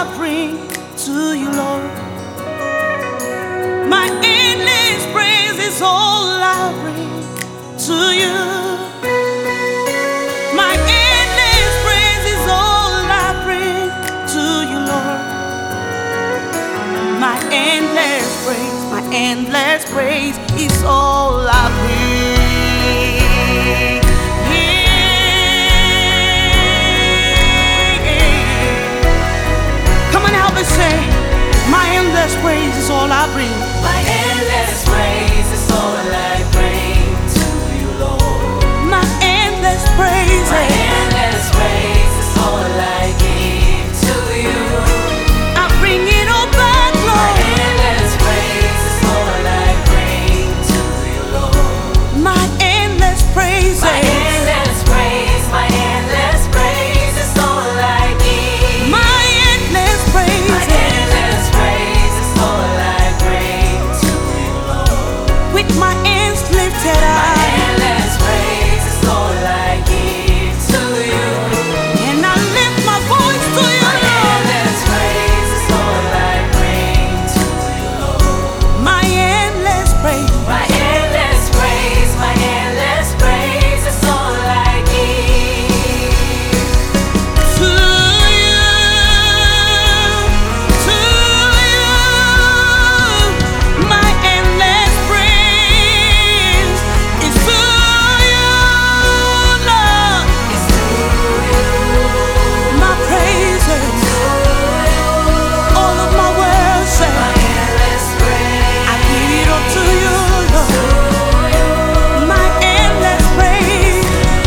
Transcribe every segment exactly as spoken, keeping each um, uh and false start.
bring to you, Lord. My endless praise is all I bring to you. My endless praise is all I bring to you, Lord. My endless praise, my endless praise is all I bring. Say, my endless praise is all I bring. My endless praise is all I bring to you, Lord. My endless praise, my endless praise is all I give to you. I bring it all back, Lord. My endless praise is all I bring to you, Lord. My endless praise, my endless praise, my endless praise is all I give. My endless praise. My endless praise is all I bring to you, Lord. With my hands lifted up, my endless praise is all I give to you. And I lift my voice to you, my Lord. Endless praise is all I bring to you, Lord. My endless praise, my endless praise, my endless praise is all I give to you, to you. My endless praise is to you, Lord. It's to you. My praises, all of my worship, My endless praise, I give it all to you, Lord. to you. My endless praise,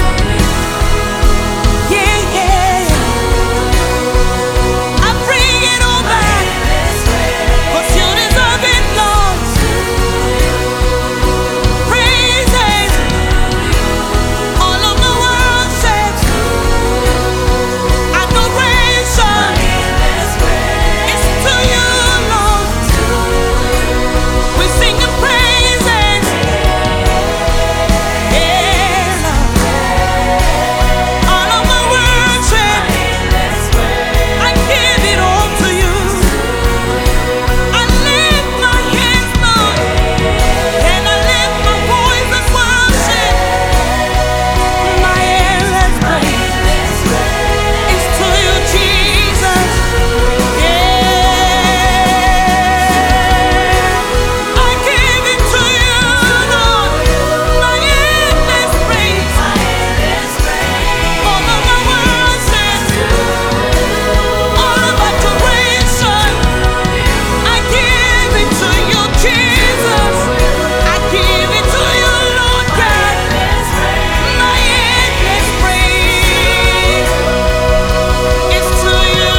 yeah, yeah. I bring it all back, Endless praise, 'cause you deserve it, Lord. Praises, all of my worship, adoration, endless praise, it's to you, Lord. We sing the praises, yeah, Lord. All of my worship, endless praise, I give it all to you. I lift my hands, Lord, and I lift my voice and worship. My endless praise endless praise, is to you, Jesus. Yeah, I give it to you, Lord. My endless praise, endless praise, all of my worship, all of adoration. I give it to you, Jesus. I give it to you, Lord God. My endless praise is to you.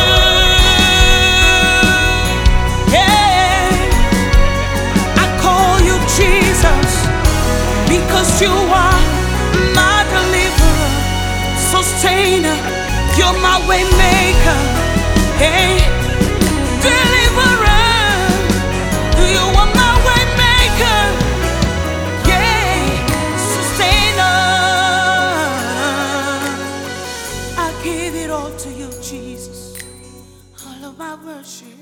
Yeah, I call you Jesus because you are my deliverer, sustainer. You're my way maker. Hey, deliverer, you are my way maker. Yeah, sustainer. I give it all to you, Jesus. All of my worship.